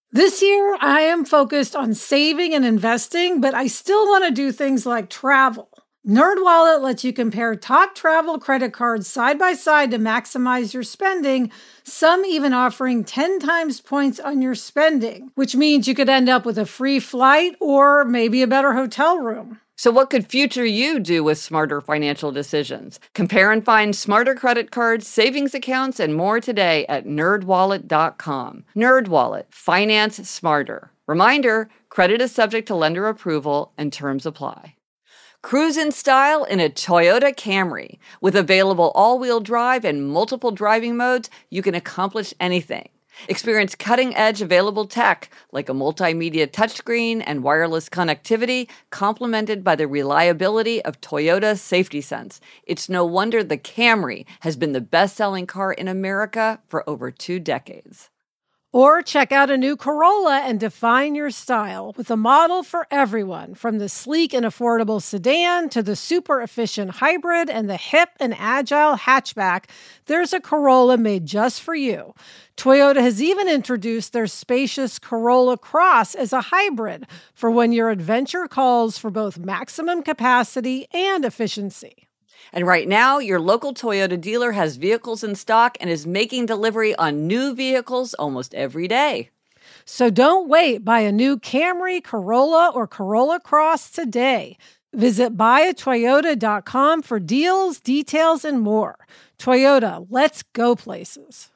This year, I am focused on saving and investing, but I still want to do things like travel. NerdWallet lets you compare top travel credit cards side by side to maximize your spending, some even offering 10 times points on your spending, which means you could end up with a free flight or maybe a better hotel room. So what could future you do with smarter financial decisions? Compare and find smarter credit cards, savings accounts, and more today at nerdwallet.com. NerdWallet, finance smarter. Reminder, credit is subject to lender approval and terms apply. Cruise in style in a Toyota Camry. With available all-wheel drive and multiple driving modes, you can accomplish anything. Experience cutting-edge available tech like a multimedia touchscreen and wireless connectivity, complemented by the reliability of Toyota Safety Sense. It's no wonder the Camry has been the best-selling car in America for over 2 decades. Or check out a new Corolla and define your style with a model for everyone, from the sleek and affordable sedan to the super efficient hybrid and the hip and agile hatchback. There's a Corolla made just for you. Toyota has even introduced their spacious Corolla Cross as a hybrid for when your adventure calls for both maximum capacity and efficiency. And right now, your local Toyota dealer has vehicles in stock and is making delivery on new vehicles almost every day. So don't wait. Buy a new Camry, Corolla, or Corolla Cross today. Visit buyatoyota.com for deals, details, and more. Toyota, let's go places.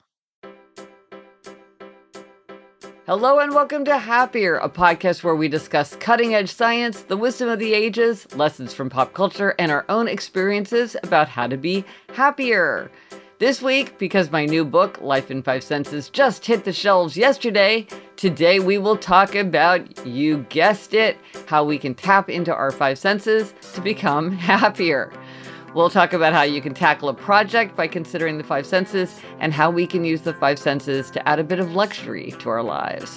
Hello and welcome to Happier, a podcast where we discuss cutting-edge science, the wisdom of the ages, lessons from pop culture, and our own experiences about how to be happier. This week, because my new book, Life in 5 Senses, just hit the shelves yesterday, today we will talk about, you guessed it, how we can tap into our 5 senses to become happier. We'll talk about how you can tackle a project by considering the 5 senses and how we can use the 5 senses to add a bit of luxury to our lives.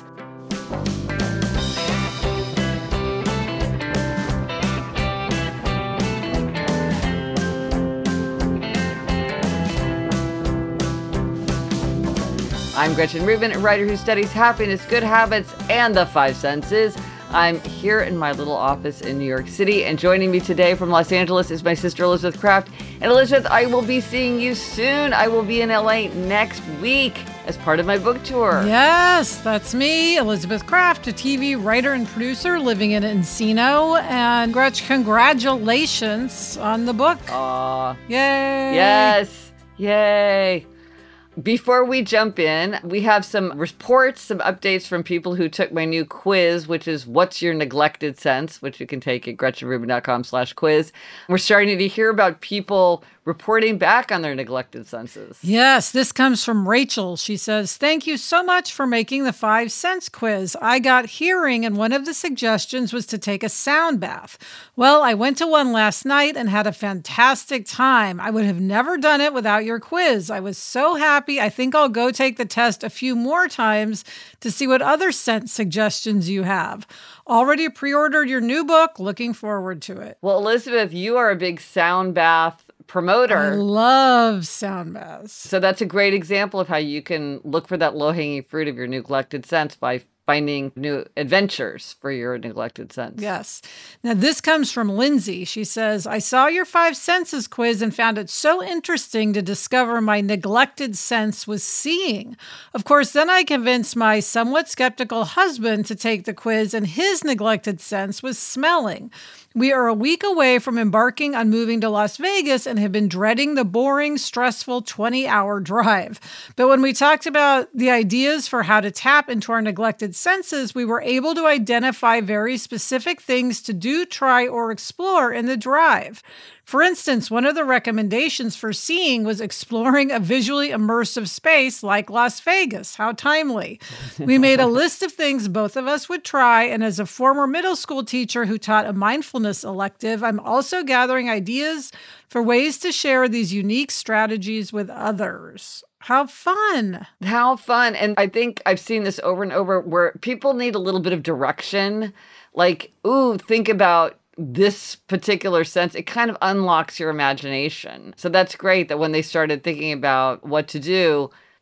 I'm Gretchen Rubin, a writer who studies happiness, good habits, and the 5 senses. I'm here in my little office in New York City, and joining me today from Los Angeles is my sister Elizabeth Kraft. And Elizabeth, I will be seeing you soon. I will be in LA next week as part of my book tour. Yes, that's me, Elizabeth Kraft, a TV writer and producer living in Encino. And Gretch, congratulations on the book. Aw. Yay. Yes. Yay. Before we jump in, we have some reports, some updates from people who took my new quiz, which is What's Your Neglected Sense, which you can take at GretchenRubin.com/quiz. We're starting to hear about people reporting back on their neglected senses. Yes, this comes from Rachel. She says, "Thank you so much for making the 5 sense quiz. I got hearing, and one of the suggestions was to take a sound bath. Well, I went to one last night and had a fantastic time. I would have never done it without your quiz. I was so happy. I think I'll go take the test a few more times to see what other sense suggestions you have. Already pre-ordered your new book. Looking forward to it." Well, Elizabeth, you are a big sound bath promoter. I love sound baths. So that's a great example of how you can look for that low-hanging fruit of your neglected sense by finding new adventures for your neglected sense. Yes. Now, this comes from Lindsay. She says, "I saw your 5 senses quiz and found it so interesting to discover my neglected sense was seeing. Of course, then I convinced my somewhat skeptical husband to take the quiz, and his neglected sense was smelling. We are a week away from embarking on moving to Las Vegas and have been dreading the boring, stressful 20-hour drive. But when we talked about the ideas for how to tap into our neglected senses, we were able to identify very specific things to do, try, or explore in the drive. For instance, one of the recommendations for seeing was exploring a visually immersive space like Las Vegas. How timely. We made a list of things both of us would try, and as a former middle school teacher who taught a mindfulness elective, I'm also gathering ideas for ways to share these unique strategies with others." How fun. How fun. And I think I've seen this over and over where people need a little bit of direction. Like, ooh, think about this particular sense. It kind of unlocks your imagination. So that's great that when they started thinking about what to do,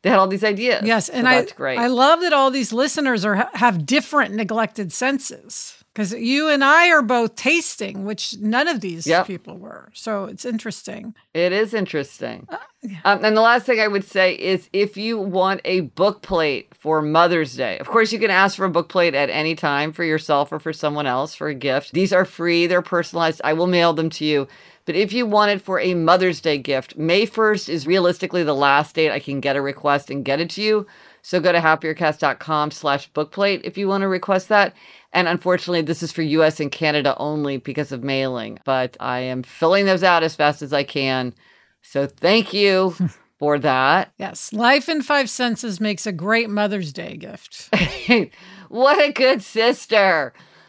They had all these ideas. Yes, and that's great. I love that all these listeners have different neglected senses. Because you and I are both tasting, which none of these people were. So it's interesting. It is interesting. And the last thing I would say is if you want a book plate for Mother's Day, of course, you can ask for a book plate at any time for yourself or for someone else for a gift. These are free. They're personalized. I will mail them to you. But if you want it for a Mother's Day gift, May 1st is realistically the last date I can get a request and get it to you. So go to happiercast.com/bookplate if you want to request that. And unfortunately, this is for US and Canada only because of mailing. But I am filling those out as fast as I can. So thank you for that. Yes. Life in 5 Senses makes a great Mother's Day gift. What a good sister.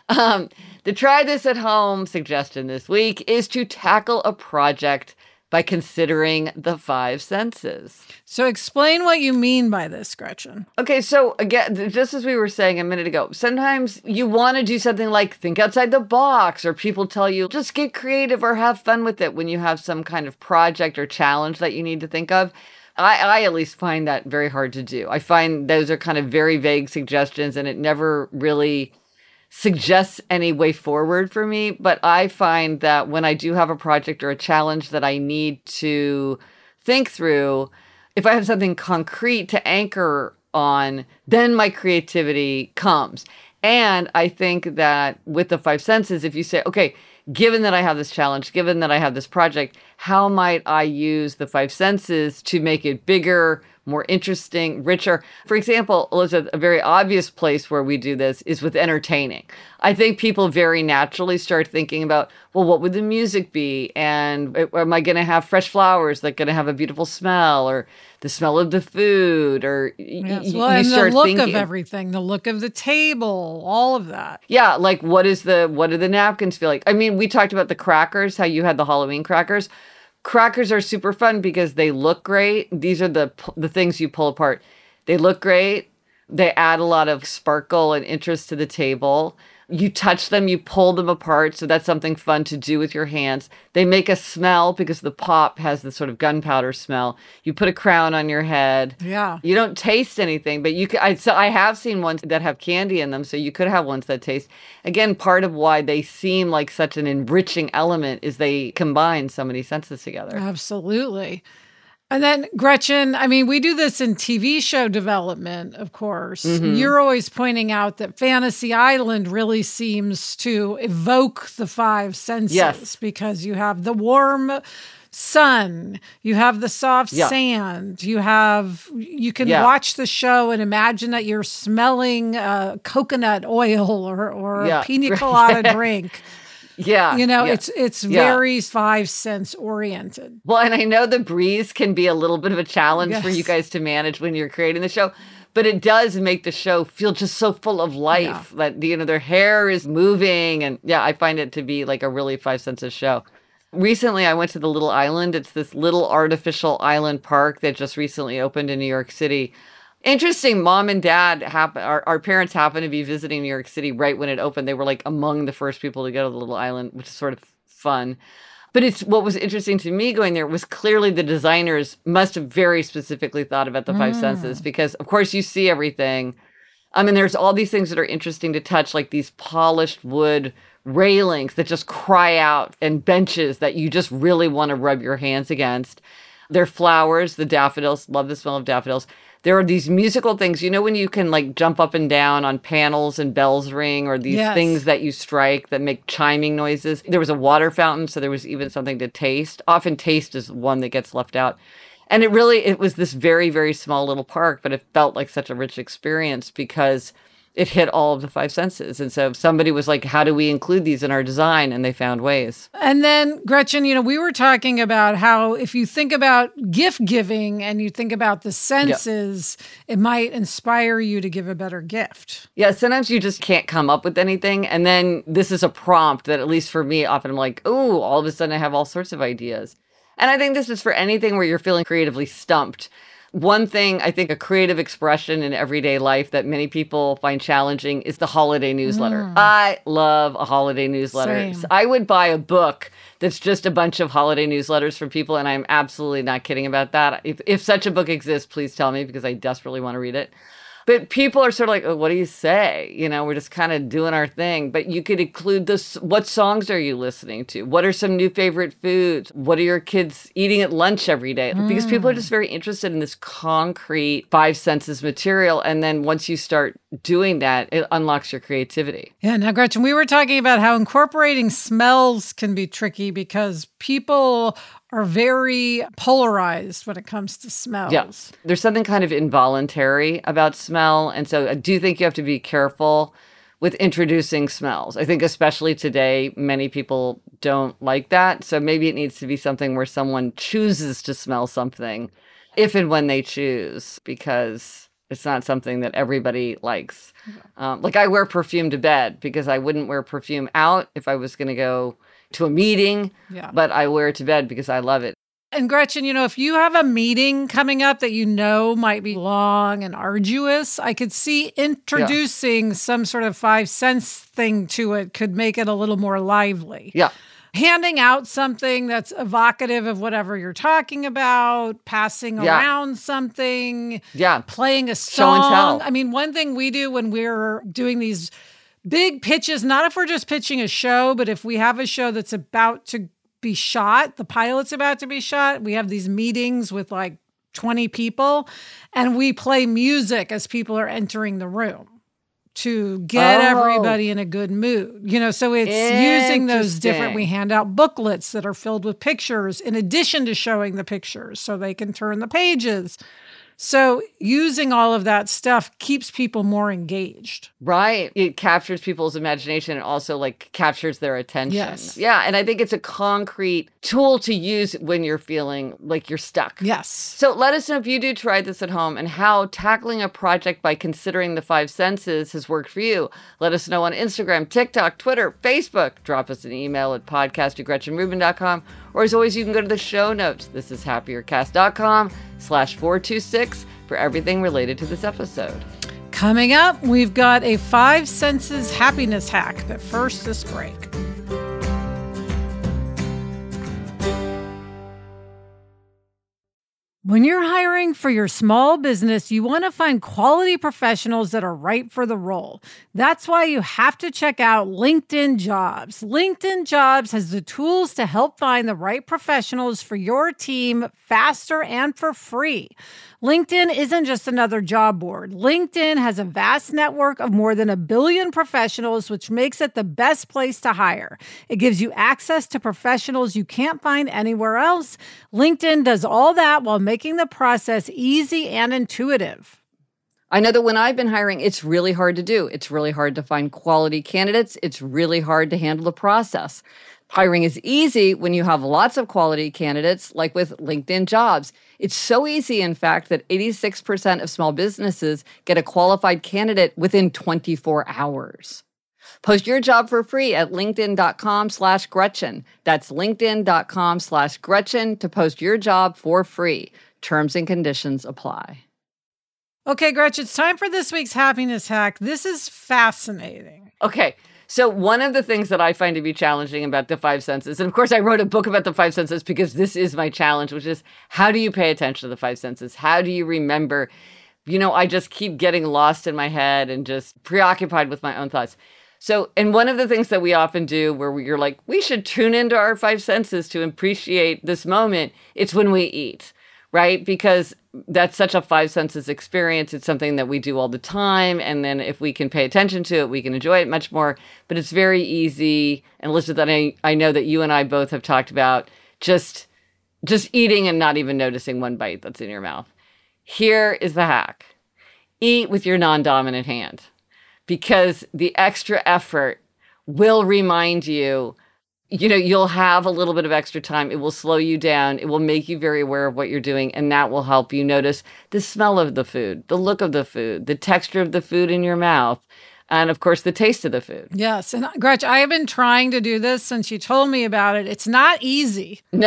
The try this at home suggestion this week is to tackle a project by considering the 5 senses. So explain what you mean by this, Gretchen. Okay, so again, just as we were saying a minute ago, sometimes you want to do something like think outside the box, or people tell you just get creative or have fun with it when you have some kind of project or challenge that you need to think of. I at least find that very hard to do. I find those are kind of very vague suggestions, and it never really suggests any way forward for me. But I find that when I do have a project or a challenge that I need to think through, if I have something concrete to anchor on, then my creativity comes. And I think that with the 5 senses, if you say, okay, given that I have this challenge, given that I have this project, how might I use the 5 senses to make it bigger, more interesting, richer? For example, Elizabeth, a very obvious place where we do this is with entertaining. I think people very naturally start thinking about, well, what would the music be? And am I going to have fresh flowers that going to have a beautiful smell, or the smell of the food, or yes, well, and the look of everything, the look of the table, all of that. Yeah, like what do the napkins feel like? I mean, we talked about the crackers, how you had the Halloween crackers. Crackers are super fun because they look great. These are the things you pull apart. They look great. They add a lot of sparkle and interest to the table. You touch them, you pull them apart. So that's something fun to do with your hands. They make a smell because the pop has this sort of gunpowder smell. You put a crown on your head. Yeah. You don't taste anything, but you can. So I have seen ones that have candy in them. So you could have ones that taste. Again, part of why they seem like such an enriching element is they combine so many senses together. Absolutely. And then, Gretchen, I mean, we do this in TV show development, of course. Mm-hmm. You're always pointing out that Fantasy Island really seems to evoke the 5 senses because you have the warm sun, you have the soft sand, you can watch the show and imagine that you're smelling coconut oil or a pina colada drink. Yeah. It's very 5 sense oriented. Well, and I know the breeze can be a little bit of a challenge for you guys to manage when you're creating the show, but it does make the show feel just so full of life that, their hair is moving. And I find it to be like a really 5 senses show. Recently, I went to the Little Island. It's this little artificial island park that just recently opened in New York City. Interesting, mom and dad, our parents happened to be visiting New York City right when it opened. They were like among the first people to go to the Little Island, which is sort of fun. But what was interesting to me going there was clearly the designers must have very specifically thought about the 5 senses because, of course, you see everything. I mean, there's all these things that are interesting to touch, like these polished wood railings that just cry out and benches that you just really want to rub your hands against. There are flowers, the daffodils, love the smell of daffodils. There are these musical things, when you can like jump up and down on panels and bells ring, or these things that you strike that make chiming noises. There was a water fountain, so there was even something to taste. Often taste is one that gets left out. And it was this very, very small little park, but it felt like such a rich experience because it hit all of the 5 senses. And so somebody was like, how do we include these in our design? And they found ways. And then, Gretchen, we were talking about how if you think about gift giving and you think about the senses, it might inspire you to give a better gift. Yeah, sometimes you just can't come up with anything. And then this is a prompt that, at least for me, often I'm like, oh, all of a sudden I have all sorts of ideas. And I think this is for anything where you're feeling creatively stumped. One thing, I think a creative expression in everyday life that many people find challenging is the holiday newsletter. I love a holiday newsletter. Same. So I would buy a book that's just a bunch of holiday newsletters from people, and I'm absolutely not kidding about that. If such a book exists, please tell me, because I desperately want to read it. But people are sort of like, oh, what do you say? You know, we're just kind of doing our thing. But you could include this. What songs are you listening to? What are some new favorite foods? What are your kids eating at lunch every day? Because people are just very interested in this concrete five senses material. And then once you start doing that, it unlocks your creativity. Yeah. Now, Gretchen, we were talking about how incorporating smells can be tricky because people are very polarized when it comes to smells. Yeah. There's something kind of involuntary about smell. And so I do think you have to be careful with introducing smells. I think especially today, many people don't like that. So maybe it needs to be something where someone chooses to smell something if and when they choose, because it's not something that everybody likes. Like I wear perfume to bed because I wouldn't wear perfume out if I was going to go to a meeting, but I wear it to bed because I love it. And Gretchen, you know, if you have a meeting coming up that you know might be long and arduous, I could see introducing some sort of 5 cents thing to it could make it a little more lively. Yeah. Handing out something that's evocative of whatever you're talking about, passing around something, playing a song. Show and tell. I mean, one thing we do when we're doing these big pitches, not if we're just pitching a show, but if we have a show that's about to be shot, the pilot's about to be shot, we have these meetings with like 20 people, and we play music as people are entering the room to get everybody in a good mood. You know, so it's using those different, we hand out booklets that are filled with pictures in addition to showing the pictures so they can turn the pages. So using all of that stuff keeps people more engaged. Right. It captures people's imagination and also like captures their attention. Yes. Yeah. And I think it's a concrete tool to use when you're feeling like you're stuck. Yes. So let us know if you do try this at home and how tackling a project by considering the 5 senses has worked for you. Let us know on Instagram, TikTok, Twitter, Facebook. Drop us an email at podcast@GretchenRubin.com. Or as always, you can go to the show notes. This is happiercast.com/426 for everything related to this episode. Coming up, we've got a 5 senses happiness hack, but first, this break. When you're hiring for your small business, you want to find quality professionals that are right for the role. That's why you have to check out LinkedIn Jobs. LinkedIn Jobs has the tools to help find the right professionals for your team faster and for free. LinkedIn isn't just another job board. LinkedIn has a vast network of more than 1 billion professionals, which makes it the best place to hire. It gives you access to professionals you can't find anywhere else. LinkedIn does all that while making the process easy and intuitive. I know that when I've been hiring, it's really hard to do. It's really hard to find quality candidates. It's really hard to handle the process. Hiring is easy when you have lots of quality candidates, like with LinkedIn Jobs. It's so easy, in fact, that 86% of small businesses get a qualified candidate within 24 hours. Post your job for free at linkedin.com/Gretchen. That's linkedin.com/Gretchen to post your job for free. Terms and conditions apply. Okay, Gretchen, it's time for this week's happiness hack. This is fascinating. Okay. So one of the things that I find to be challenging about the 5 senses, and of course I wrote a book about the 5 senses because this is my challenge, which is how do you pay attention to the 5 senses? How do you remember? You know, I just keep getting lost in my head and just preoccupied with my own thoughts. So, and one of the things that we often do where you're like, we should tune into our 5 senses to appreciate this moment, it's when we eat, right? Because that's such a 5 senses experience. It's something that we do all the time. And then if we can pay attention to it, we can enjoy it much more. But it's very easy. And Elizabeth, I know that you and I both have talked about just eating and not even noticing one bite that's in your mouth. Here is the hack. Eat with your non-dominant hand, because the extra effort will remind you, you know, you'll have a little bit of extra time. It will slow you down. It will make you very aware of what you're doing. And that will help you notice the smell of the food, the look of the food, the texture of the food in your mouth, and of course, the taste of the food. Yes. And Gretch, I have been trying to do this since you told me about it. It's not easy. No.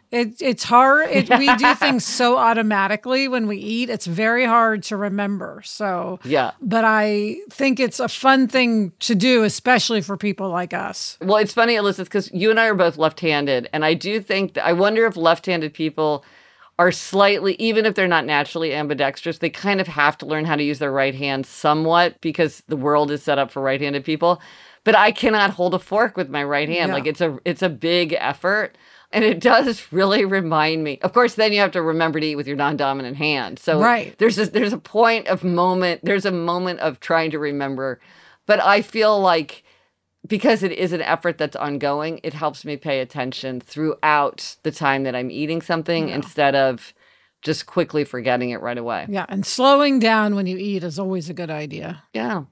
It's hard. We do things so automatically when we eat. It's very hard to remember. So, yeah. But I think it's a fun thing to do, especially for people like us. Well, it's funny, Elizabeth, because you and I are both left-handed. And I do think I wonder if left-handed people are slightly, even if they're not naturally ambidextrous, they kind of have to learn how to use their right hand somewhat because the world is set up for right-handed people. But I cannot hold a fork with my right hand. Yeah. Like it's a big effort. And it does really remind me. Of course, then you have to remember to eat with your non-dominant hand. So right. there's a moment of trying to remember. But I feel like because it is an effort that's ongoing, it helps me pay attention throughout the time that I'm eating something instead of just quickly forgetting it right away. Yeah, and slowing down when you eat is always a good idea. Yeah.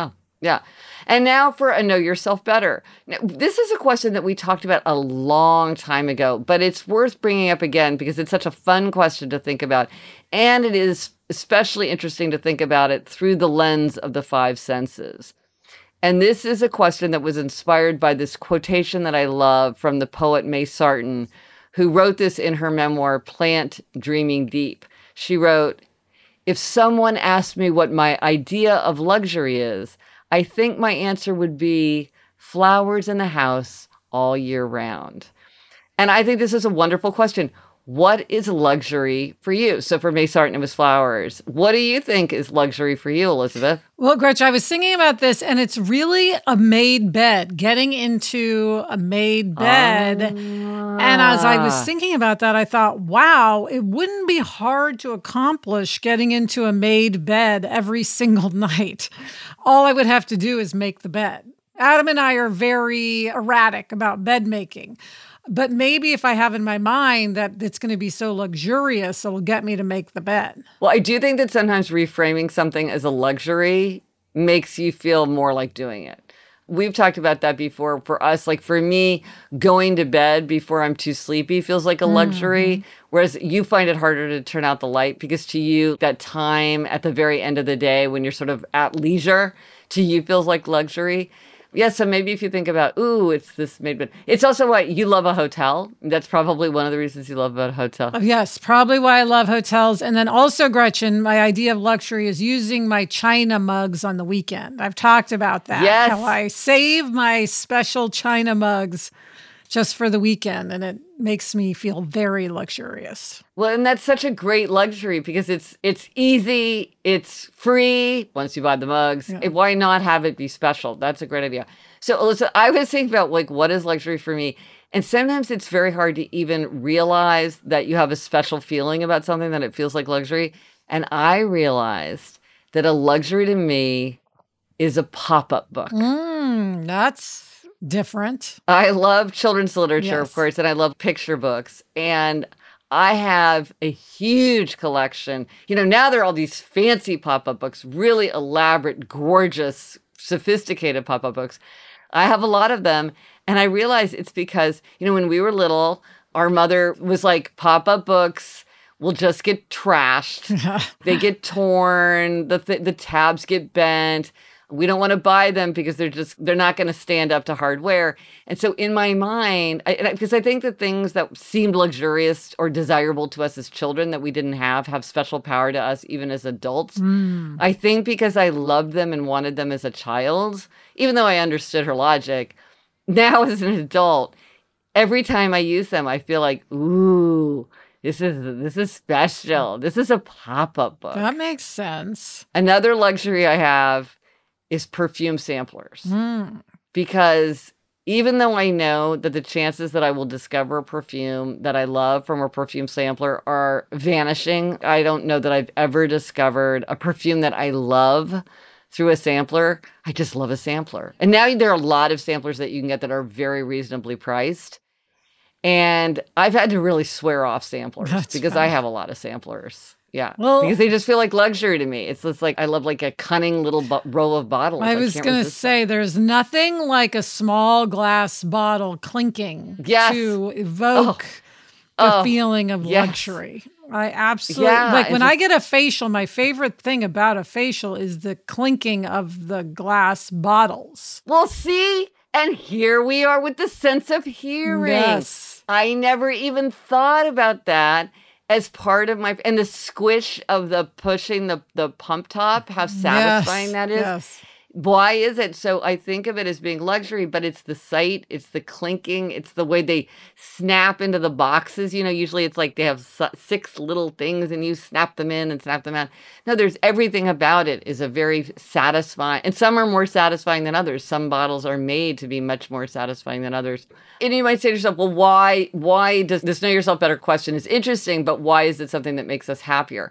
And now for a Know Yourself Better. Now, this is a question that we talked about a long time ago, but it's worth bringing up again because it's such a fun question to think about. And it is especially interesting to think about it through the lens of the five senses. And this is a question that was inspired by this quotation that I love from the poet May Sarton, who wrote this in her memoir, Plant Dreaming Deep. She wrote, "If someone asked me what my idea of luxury is, I think my answer would be flowers in the house all year round." And I think this is a wonderful question. What is luxury for you? So for May Sarton, it was flowers. What do you think is luxury for you, Elizabeth? Well, Gretchen, I was thinking about this, and it's really a made bed, getting into a made bed. And as I was thinking about that, I thought, wow, it wouldn't be hard to accomplish getting into a made bed every single night. All I would have to do is make the bed. Adam and I are very erratic about bed making. But maybe if I have in my mind that it's going to be so luxurious, it'll get me to make the bed. Well, I do think that sometimes reframing something as a luxury makes you feel more like doing it. We've talked about that before. For us, like for me, going to bed before I'm too sleepy feels like a luxury, whereas you find it harder to turn out the light because to you, that time at the very end of the day when you're sort of at leisure, to you feels like luxury. Yeah, so maybe if you think about, it's this made bed. It's also why you love a hotel. That's probably one of the reasons you love about a hotel. Yes, probably why I love hotels. And then also, Gretchen, my idea of luxury is using my China mugs on the weekend. I've talked about that. Yes. How I save my special China mugs just for the weekend, and it makes me feel very luxurious. Well, and that's such a great luxury because it's easy, it's free once you buy the mugs. Yeah. Why not have it be special? That's a great idea. So, Alyssa, I was thinking about like what is luxury for me, and sometimes it's very hard to even realize that you have a special feeling about something that it feels like luxury. And I realized that a luxury to me is a pop-up book. That's different. I love children's literature, Yes. of course, and I love picture books. And I have a huge collection. Now there are all these fancy pop-up books, really elaborate, gorgeous, sophisticated pop-up books. I have a lot of them. And I realize it's because, when we were little, our mother was like, pop-up books will just get trashed. They get torn. The tabs get bent. We don't want to buy them because they're not going to stand up to hardware. And so in my mind, because I think the things that seemed luxurious or desirable to us as children that we didn't have special power to us even as adults. I think because I loved them and wanted them as a child, even though I understood her logic, now as an adult, every time I use them, I feel like, ooh, this is special. This is a pop-up book. That makes sense. Another luxury I have is perfume samplers. Because even though I know that the chances that I will discover a perfume that I love from a perfume sampler are vanishing, I don't know that I've ever discovered a perfume that I love through a sampler. I just love a sampler. And now there are a lot of samplers that you can get that are very reasonably priced. And I've had to really swear off samplers because funny. I have a lot of samplers. Yeah, Well, because they just feel like luxury to me. It's just like, I love like a cunning little row of bottles. I was can't going to resist say, there's nothing like a small glass bottle clinking to evoke the feeling of luxury. I absolutely, like when I get a facial, my favorite thing about a facial is the clinking of the glass bottles. Well, see, And here we are with the sense of hearing. Yes. I never even thought about that as part of my, and the squish of the pushing the pump top, how satisfying that is. Yes. Why is it? So I think of it as being luxury, but it's the sight, it's the clinking, it's the way they snap into the boxes. Usually it's like they have 6 little things and you snap them in and snap them out. No, there's everything about it is a very satisfying, and some are more satisfying than others. Some bottles are made to be much more satisfying than others. And you might say to yourself, well, why does this Know Yourself Better question is interesting, but why is it something that makes us happier?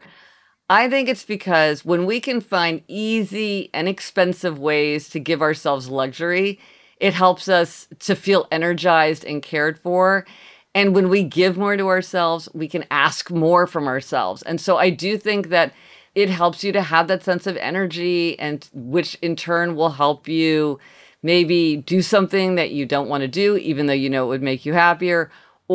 I think it's because when we can find easy, inexpensive ways to give ourselves luxury, it helps us to feel energized and cared for. And when we give more to ourselves, we can ask more from ourselves. And so I do think that it helps you to have that sense of energy, and which in turn will help you maybe do something that you don't want to do, even though you know it would make you happier.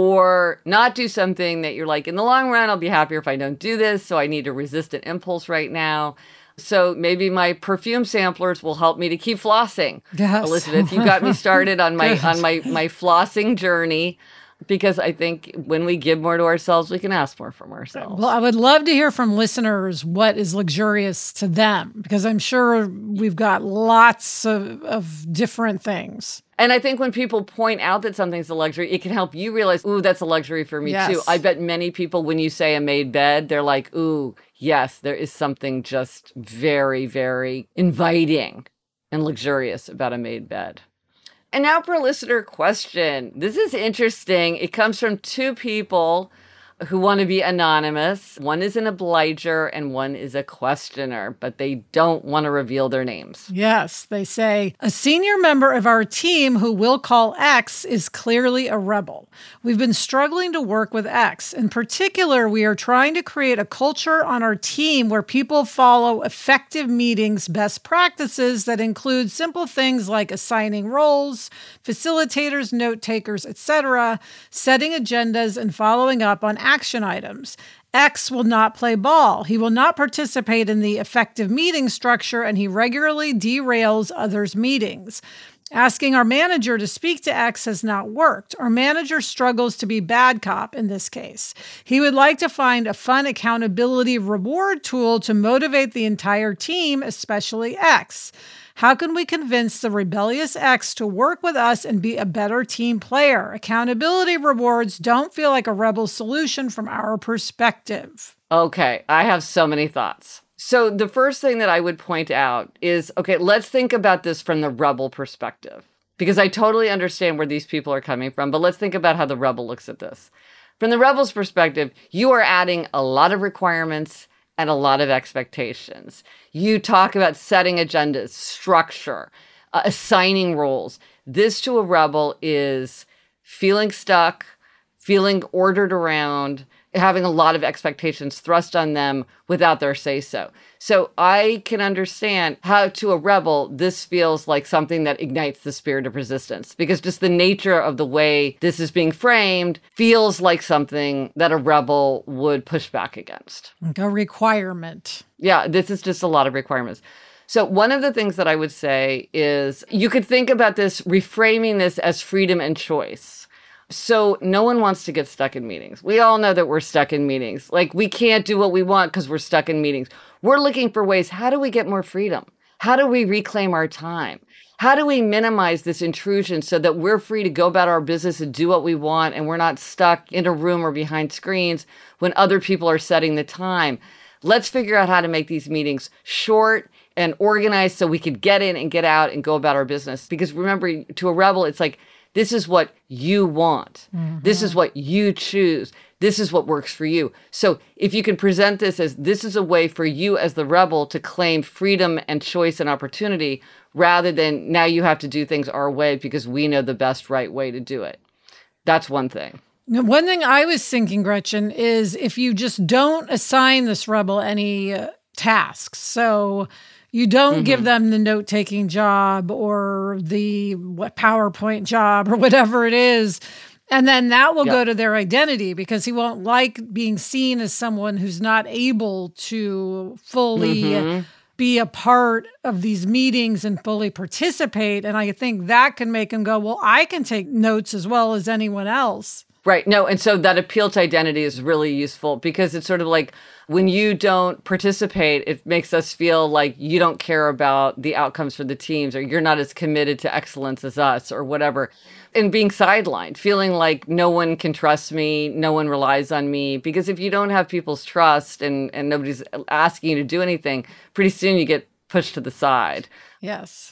Or not do something that you're like, in the long run, I'll be happier if I don't do this, so I need to resist an impulse right now. So maybe my perfume samplers will help me to keep flossing. Yes. Elizabeth, you got me started on my flossing journey, because I think when we give more to ourselves, we can ask more from ourselves. Well, I would love to hear from listeners what is luxurious to them, because I'm sure we've got lots of different things. And I think when people point out that something's a luxury, it can help you realize, ooh, that's a luxury for me too. I bet many people, when you say a made bed, they're like, ooh, yes, there is something just very, very inviting and luxurious about a made bed. And now for a listener question. This is interesting. It comes from 2 people who want to be anonymous. One is an obliger and one is a questioner, but they don't want to reveal their names. Yes, they say, a senior member of our team who we'll call X is clearly a rebel. We've been struggling to work with X. In particular, we are trying to create a culture on our team where people follow effective meetings best practices that include simple things like assigning roles, facilitators, note takers, etc., setting agendas, and following up on action items. X will not play ball. He will not participate in the effective meeting structure, and he regularly derails others' meetings. Asking our manager to speak to X has not worked. Our manager struggles to be bad cop in this case. He would like to find a fun accountability reward tool to motivate the entire team, especially X. How can we convince the rebellious X to work with us and be a better team player? Accountability rewards don't feel like a rebel solution from our perspective. Okay, I have so many thoughts. So the first thing that I would point out is, okay, let's think about this from the rebel perspective, because I totally understand where these people are coming from, but let's think about how the rebel looks at this. From the rebel's perspective, you are adding a lot of requirements and a lot of expectations. You talk about setting agendas, structure, assigning roles. This to a rebel is feeling stuck, feeling ordered around, having a lot of expectations thrust on them without their say-so. So I can understand how to a rebel, this feels like something that ignites the spirit of resistance, because just the nature of the way this is being framed feels like something that a rebel would push back against. Like a requirement. Yeah, this is just a lot of requirements. So one of the things that I would say is you could think about this, reframing this as freedom and choice. So no one wants to get stuck in meetings. We all know that we're stuck in meetings. Like, we can't do what we want because we're stuck in meetings. We're looking for ways. How do we get more freedom? How do we reclaim our time? How do we minimize this intrusion so that we're free to go about our business and do what we want, and we're not stuck in a room or behind screens when other people are setting the time? Let's figure out how to make these meetings short and organized so we can get in and get out and go about our business. Because remember, to a rebel, it's like, this is what you want. Mm-hmm. This is what you choose. This is what works for you. So if you can present this as this is a way for you as the rebel to claim freedom and choice and opportunity, rather than now you have to do things our way because we know the best right way to do it. That's one thing. Now, one thing I was thinking, Gretchen, is if you just don't assign this rebel any tasks. So you don't give them the note-taking job or the PowerPoint job or whatever it is. And then that will go to their identity, because he won't like being seen as someone who's not able to fully be a part of these meetings and fully participate. And I think that can make them go, well, I can take notes as well as anyone else. Right. No. And so that appeal to identity is really useful because it's sort of like when you don't participate, it makes us feel like you don't care about the outcomes for the teams, or you're not as committed to excellence as us, or whatever. And being sidelined, feeling like no one can trust me, no one relies on me. Because if you don't have people's trust and nobody's asking you to do anything, pretty soon you get pushed to the side. Yes.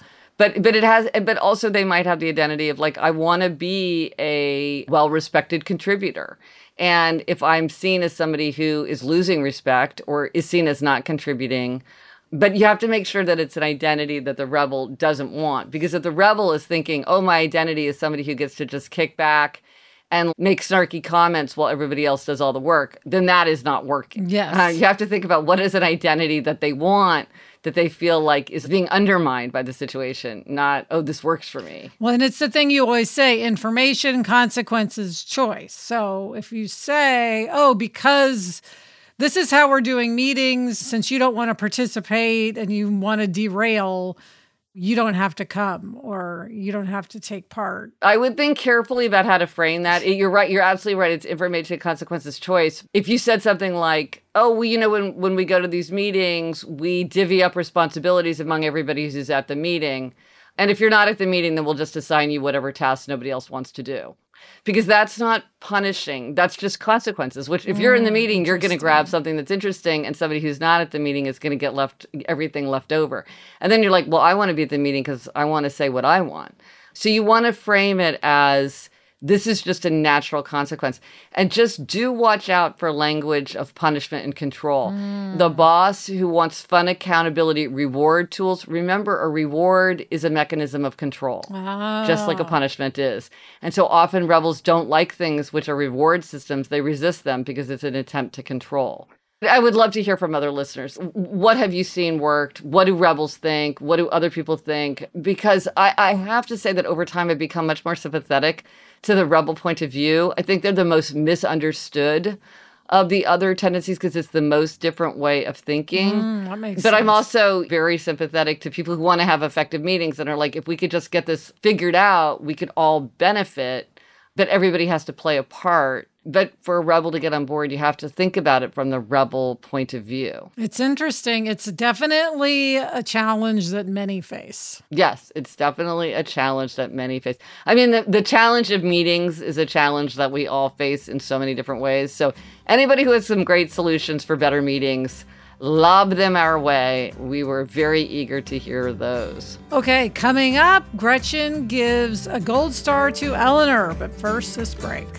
But also they might have the identity of like, I want to be a well-respected contributor. And if I'm seen as somebody who is losing respect or is seen as not contributing, but you have to make sure that it's an identity that the rebel doesn't want. Because if the rebel is thinking, oh, my identity is somebody who gets to just kick back and make snarky comments while everybody else does all the work, then that is not working. Yes. You have to think about what is an identity that they want, that they feel like is being undermined by the situation, not, oh, this works for me. Well, and it's the thing you always say, information, consequences, choice. So if you say, oh, because this is how we're doing meetings, since you don't want to participate and you want to derail, you don't have to come or you don't have to take part. I would think carefully about how to frame that. You're right. You're absolutely right. It's information, consequences, choice. If you said something like, oh, well, you know, when we go to these meetings, we divvy up responsibilities among everybody who's at the meeting. And if you're not at the meeting, then we'll just assign you whatever tasks nobody else wants to do. Because that's not punishing. That's just consequences, which if you're in the meeting, you're going to grab something that's interesting, and somebody who's not at the meeting is going to get everything left over. And then you're like, well, I want to be at the meeting because I want to say what I want. So you want to frame it as this is just a natural consequence. And just do watch out for language of punishment and control. The boss who wants fun accountability reward tools, remember, a reward is a mechanism of control, just like a punishment is. And so often rebels don't like things which are reward systems. They resist them because it's an attempt to control. I would love to hear from other listeners. What have you seen worked? What do rebels think? What do other people think? Because I have to say that over time I've become much more sympathetic to the rebel point of view. I think they're the most misunderstood of the other tendencies because it's the most different way of thinking. That makes but sense. I'm also very sympathetic to people who want to have effective meetings and are like, if we could just get this figured out, we could all benefit, but everybody has to play a part. But for a rebel to get on board, you have to think about it from the rebel point of view. It's interesting. It's definitely a challenge that many face. Yes, it's definitely a challenge that many face. I mean, the challenge of meetings is a challenge that we all face in so many different ways. So anybody who has some great solutions for better meetings, lob them our way. We were very eager to hear those. Okay, coming up, Gretchen gives a gold star to Eleanor. But first, this break.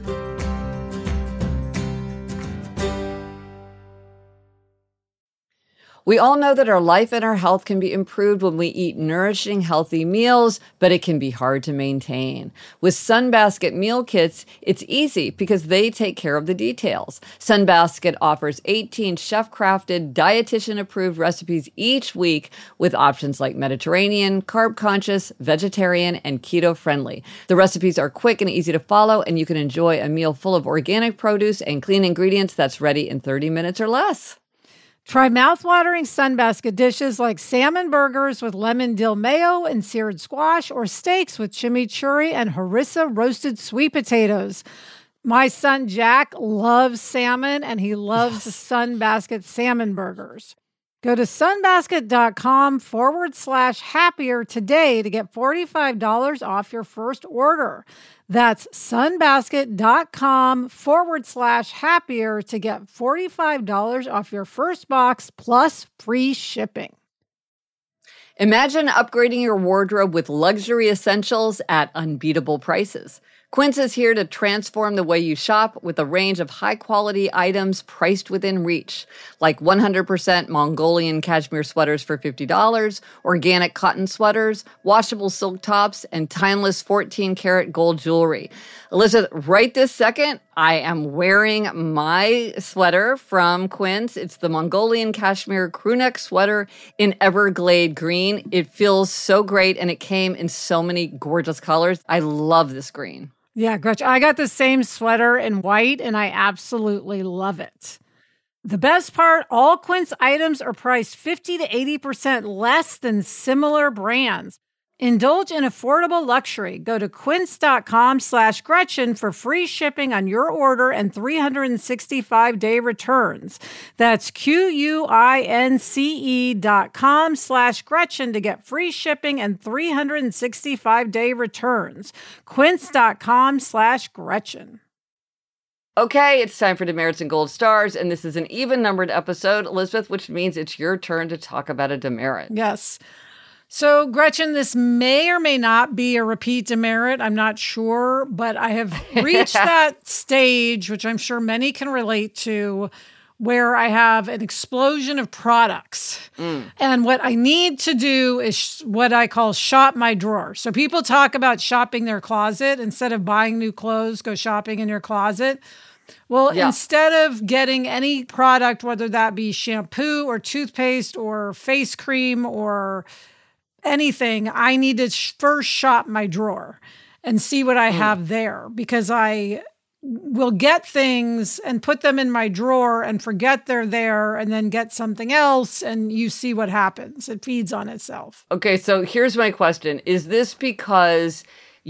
We all know that our life and our health can be improved when we eat nourishing, healthy meals, but it can be hard to maintain. With Sunbasket meal kits, it's easy because they take care of the details. Sunbasket offers 18 chef-crafted, dietitian-approved recipes each week with options like Mediterranean, carb-conscious, vegetarian, and keto-friendly. The recipes are quick and easy to follow, and you can enjoy a meal full of organic produce and clean ingredients that's ready in 30 minutes or less. Try mouthwatering Sunbasket dishes like salmon burgers with lemon dill mayo and seared squash, or steaks with chimichurri and harissa roasted sweet potatoes. My son Jack loves salmon, and he loves the Sunbasket salmon burgers. Go to sunbasket.com/happier today to get $45 off your first order. That's sunbasket.com/happier to get $45 off your first box plus free shipping. Imagine upgrading your wardrobe with luxury essentials at unbeatable prices. Quince is here to transform the way you shop with a range of high-quality items priced within reach, like 100% Mongolian cashmere sweaters for $50, organic cotton sweaters, washable silk tops, and timeless 14-karat gold jewelry. Elizabeth, right this second, I am wearing my sweater from Quince. It's the Mongolian cashmere crewneck sweater in Everglade green. It feels so great, and it came in so many gorgeous colors. I love this green. Yeah, Gretchen, I got the same sweater in white, and I absolutely love it. The best part, all Quince items are priced 50 to 80% less than similar brands. Indulge in affordable luxury. Go to quince.com/Gretchen for free shipping on your order and 365-day returns. That's QUINCE.com/Gretchen to get free shipping and 365-day returns. Quince.com/Gretchen. Okay, it's time for demerits and gold stars, and this is an even-numbered episode, Elizabeth, which means it's your turn to talk about a demerit. Yes. So, Gretchen, this may or may not be a repeat demerit. I'm not sure, but I have reached that stage, which I'm sure many can relate to, where I have an explosion of products. And what I need to do is what I call shop my drawer. So people talk about shopping their closet. Instead of buying new clothes, go shopping in your closet. Well, instead of getting any product, whether that be shampoo or toothpaste or face cream or anything, I need to first shop my drawer and see what I have there, because I will get things and put them in my drawer and forget they're there and then get something else, and you see what happens. It feeds on itself. Okay, so here's my question. Is this because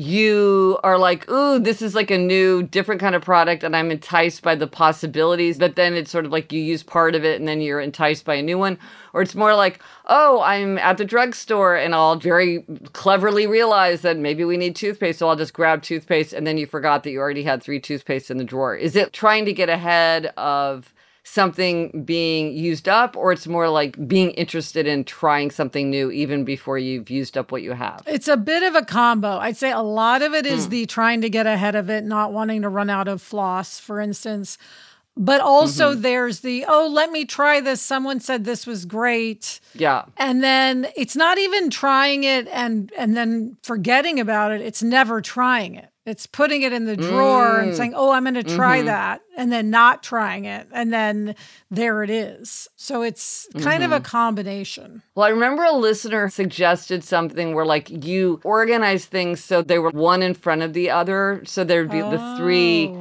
you are like, ooh, this is like a new, different kind of product and I'm enticed by the possibilities, but then it's sort of like you use part of it and then you're enticed by a new one? Or it's more like, oh, I'm at the drugstore and I'll very cleverly realize that maybe we need toothpaste, so I'll just grab toothpaste, and then you forgot that you already had 3 toothpastes in the drawer. Is it trying to get ahead of something being used up, or it's more like being interested in trying something new even before you've used up what you have? It's a bit of a combo. I'd say a lot of it is the trying to get ahead of it, not wanting to run out of floss, for instance. But also there's the, oh, let me try this. Someone said this was great. Yeah. And then it's not even trying it and then forgetting about it. It's never trying it. It's putting it in the drawer and saying, oh, I'm going to try that, and then not trying it. And then there it is. So it's kind of a combination. Well, I remember a listener suggested something where like you organize things so they were one in front of the other. So there'd be the 3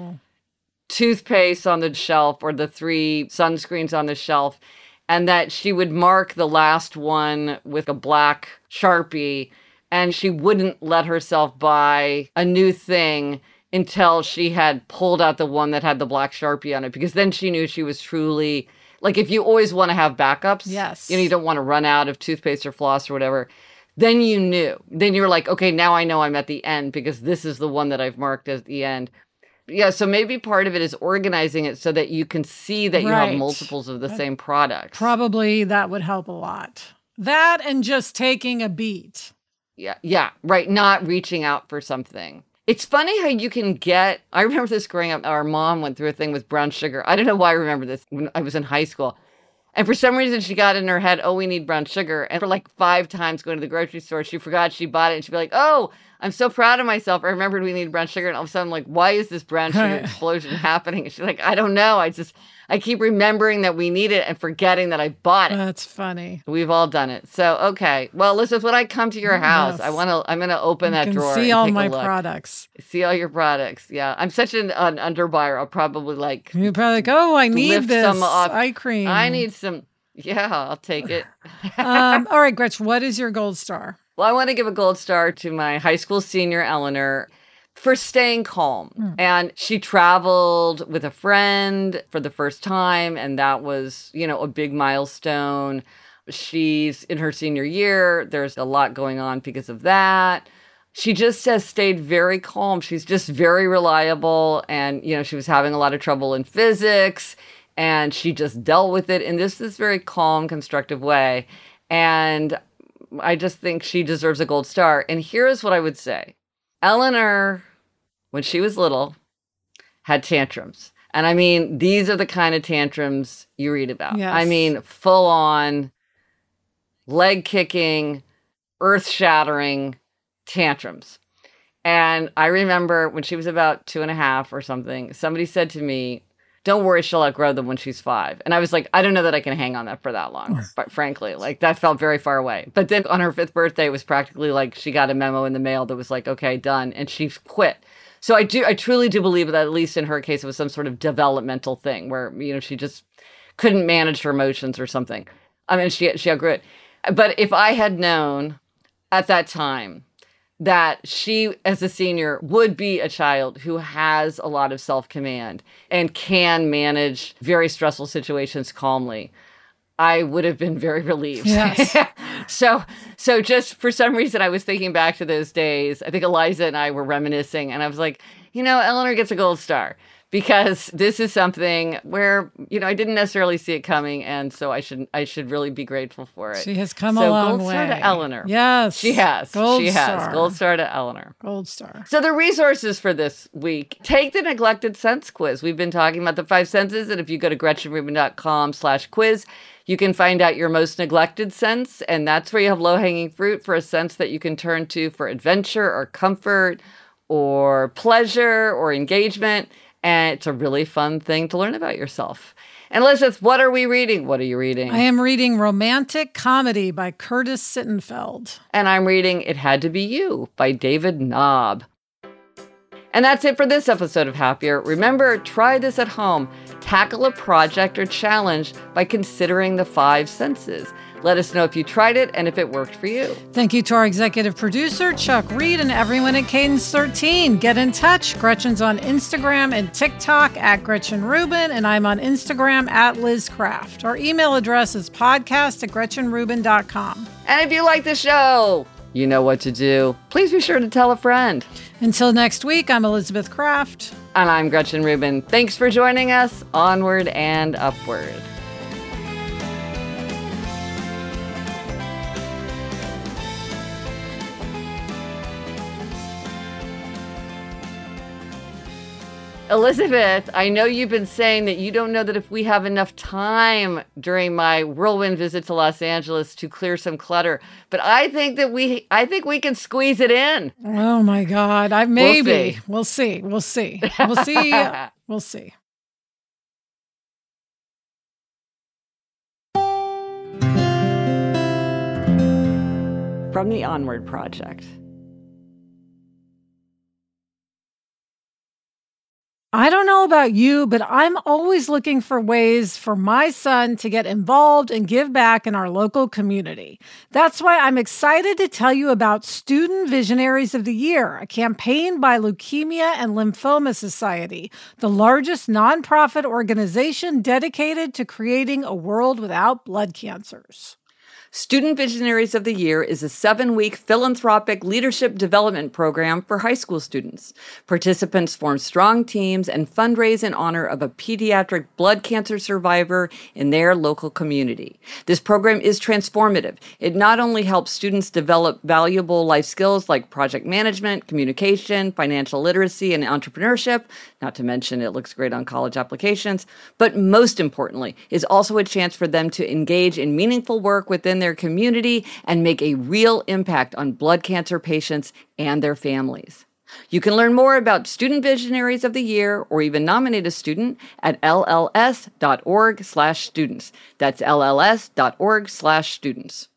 toothpaste on the shelf or the 3 sunscreens on the shelf, and that she would mark the last one with a black Sharpie, and she wouldn't let herself buy a new thing until she had pulled out the one that had the black Sharpie on it, because then she knew she was truly, like, if you always want to have backups, yes, you know, you don't want to run out of toothpaste or floss or whatever, then you knew. Then you were like, okay, now I know I'm at the end because this is the one that I've marked as the end. Yeah, so maybe part of it is organizing it so that you can see that you have multiples of the same product. Probably that would help a lot. That and just taking a beat. Yeah, right. Not reaching out for something. It's funny how you can get, I remember this growing up, our mom went through a thing with brown sugar. I don't know why I remember this when I was in high school. And for some reason, she got in her head, oh, we need brown sugar. And for like 5 times going to the grocery store, she forgot she bought it. And she'd be like, oh, I'm so proud of myself. I remembered we needed brown sugar. And all of a sudden, I'm like, why is this brown sugar explosion happening? And she's like, I don't know. I keep remembering that we need it and forgetting that I bought it. That's funny. We've all done it. So, okay. Well, Elizabeth, when I come to your house, I'm going to open that drawer see and all take my a look. products. See all your products. Yeah. I'm such an underbuyer. I'll probably like. You're probably like, oh, I need this eye cream. I need some. Yeah, I'll take it. All right, Gretchen, what is your gold star? Well, I want to give a gold star to my high school senior, Eleanor, for staying calm. And she traveled with a friend for the first time, and that was, you know, a big milestone. She's in her senior year. There's a lot going on because of that. She just has stayed very calm. She's just very reliable. And, you know, she was having a lot of trouble in physics, and she just dealt with it in this very calm, constructive way. And I just think she deserves a gold star. And here's what I would say. Eleanor, when she was little, had tantrums. And I mean, these are the kind of tantrums you read about. Yes. I mean, full on, leg kicking, earth shattering tantrums. And I remember when she was about 2.5 or something, somebody said to me, don't worry, she'll outgrow them when she's 5. And I was like, I don't know that I can hang on that for that long, but frankly, like that felt very far away. But then on her 5th birthday, it was practically like she got a memo in the mail that was like, okay, done. And she quit. So I truly do believe that at least in her case, it was some sort of developmental thing where, you know, she just couldn't manage her emotions or something. I mean, she outgrew it. But if I had known at that time that she, as a senior, would be a child who has a lot of self-command and can manage very stressful situations calmly, I would have been very relieved. Yes. So just for some reason, I was thinking back to those days. I think Eliza and I were reminiscing, and I was like, Eleanor gets a gold star because this is something where, I didn't necessarily see it coming, and so I should really be grateful for it. She has come a long way. Gold star to Eleanor. Yes. She has. Gold she star. has. Gold star to Eleanor. Gold star. So the resources for this week, take the Neglected Sense quiz. We've been talking about the 5 senses, and if you go to GretchenRubin.com/quiz, you can find out your most neglected sense, and that's where you have low-hanging fruit for a sense that you can turn to for adventure or comfort or pleasure or engagement, and it's a really fun thing to learn about yourself. And Elizabeth, what are we reading? What are you reading? I am reading Romantic Comedy by Curtis Sittenfeld. And I'm reading It Had to Be You by David Knob. And that's it for this episode of Happier. Remember, try this at home. Tackle a project or challenge by considering the 5 senses. Let us know if you tried it and if it worked for you. Thank you to our executive producer, Chuck Reed, and everyone at Cadence 13. Get in touch. Gretchen's on Instagram and TikTok at Gretchen Rubin, and I'm on Instagram at Liz Craft. Our email address is podcast@GretchenRubin.com. And if you like the show, you know what to do. Please be sure to tell a friend. Until next week, I'm Elizabeth Craft. And I'm Gretchen Rubin. Thanks for joining us. Onward and upward. Elizabeth, I know you've been saying that you don't know that if we have enough time during my whirlwind visit to Los Angeles to clear some clutter, but I think we can squeeze it in. Oh my God. Maybe. We'll see. We'll see. We'll see. We'll see. From the Onward Project. I don't know about you, but I'm always looking for ways for my son to get involved and give back in our local community. That's why I'm excited to tell you about Student Visionaries of the Year, a campaign by Leukemia and Lymphoma Society, the largest nonprofit organization dedicated to creating a world without blood cancers. Student Visionaries of the Year is a 7-week philanthropic leadership development program for high school students. Participants form strong teams and fundraise in honor of a pediatric blood cancer survivor in their local community. This program is transformative. It not only helps students develop valuable life skills like project management, communication, financial literacy, and entrepreneurship, not to mention it looks great on college applications, but most importantly, is also a chance for them to engage in meaningful work within their community and make a real impact on blood cancer patients and their families. You can learn more about Student Visionaries of the Year or even nominate a student at lls.org/students. That's lls.org/students.